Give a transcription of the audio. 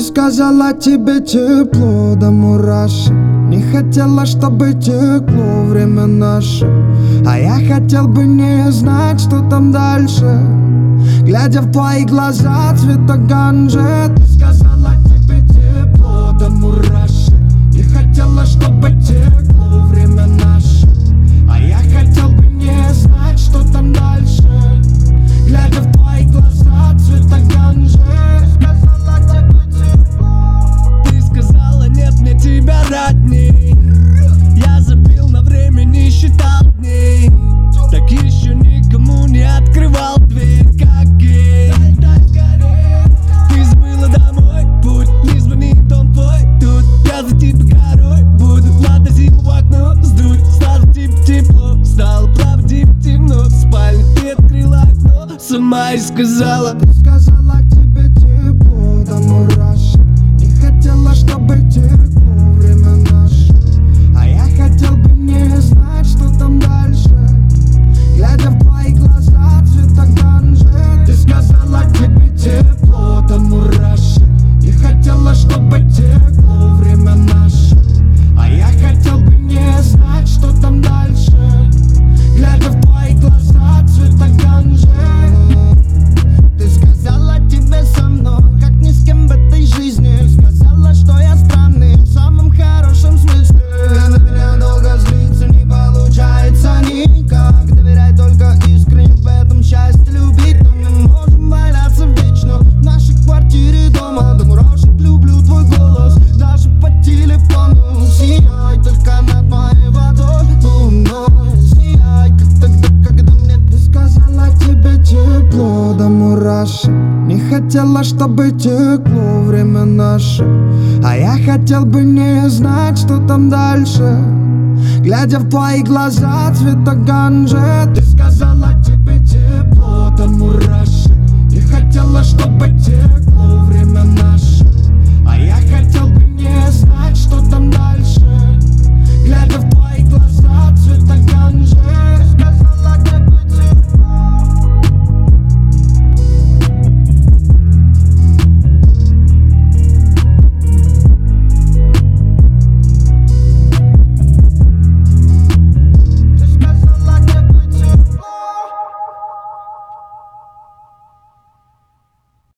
сказала, тебе тепло до мурашек. Не хотела, чтобы текло время наше, а я хотел бы не знать, что там дальше. Глядя в твои глаза цвета ганжи, ты сказала, тебе тепло до мурашек. Не хотела, чтобы текло время наше, а я хотел бы не знать, что там дальше. Глядя в твои глаза цвета ганжи, сказала, тебе тепло. Ты сказала, нет мне тебя родней. Я забил на время, не считал дней. Так еще никому не открывал дверь, как гей. Ты забыла домой путь, не звони, дом твой тут. Я за тебя горой буду, ладно, зиму в окно сдуй. Стало типа тепло, стало правда типа темно. В спальне ты открыла окно сама и сказала. Ты сказала, тебе тепло до мурашек. Не хотела, чтобы текло время наше, а я хотел бы не знать, что там дальше. Глядя в твои глаза цвета ганжи, ты сказала, тебе тепло до мурашек. Не хотела, чтобы текло время наше, а я хотел бы не знать, что там дальше. Глядя в твои глаза цвета ганжи. Ты сказала, тебе со мной как ни с кем в этой жизни. Сказала, что я странный в самом хорошем смысле. На меня долго злиться не получается никак. Доверяй только искренне, в этом счастье любить. Но мы можем валяться вечно в нашей квартире дома. До мурашек люблю твой голос, даже по телефону. Сияй только над моей водой луной. Сияй, как тогда, когда мне ты сказала, тебе тепло до мурашек. Не хотела, чтобы текло время наше, а я хотел бы не знать, что там дальше. Глядя в твои глаза цвета ганжи, ты сказала, тебе тепло до мурашек. Не хотела, чтобы текло время наше,